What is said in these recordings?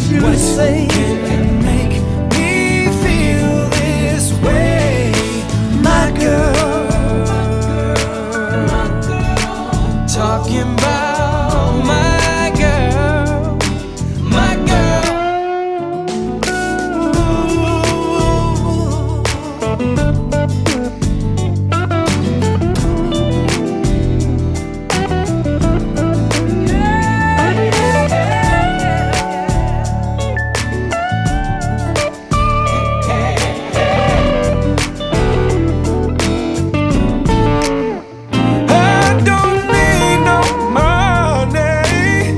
you What say can make me feel this way? my girl? Talking about my girl, my girl. I don't need no money,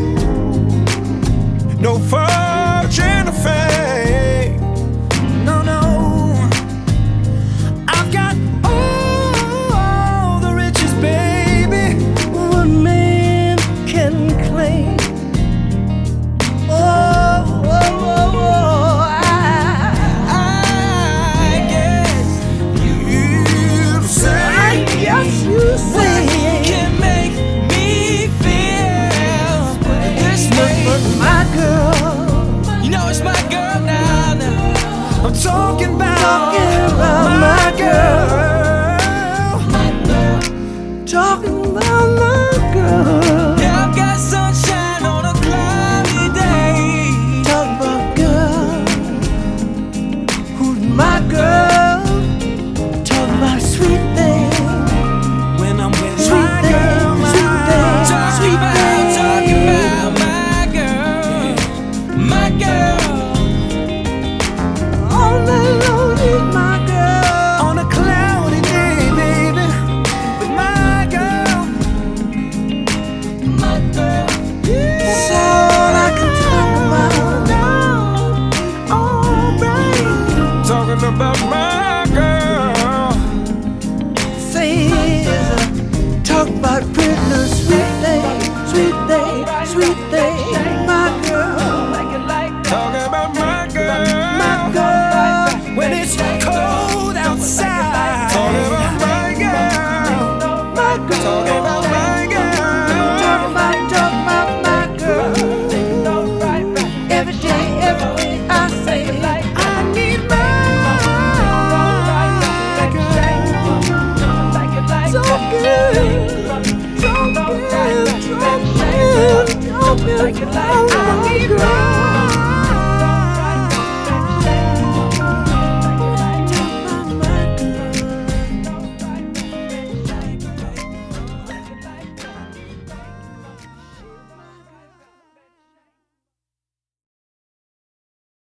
no fortune or fame. No, no, I've got all the riches, baby. What man can claim? Oh, oh, oh, oh, I guess you say yes, you say can make me feel this way. but my girl, You know it's my girl now. I'm talking about.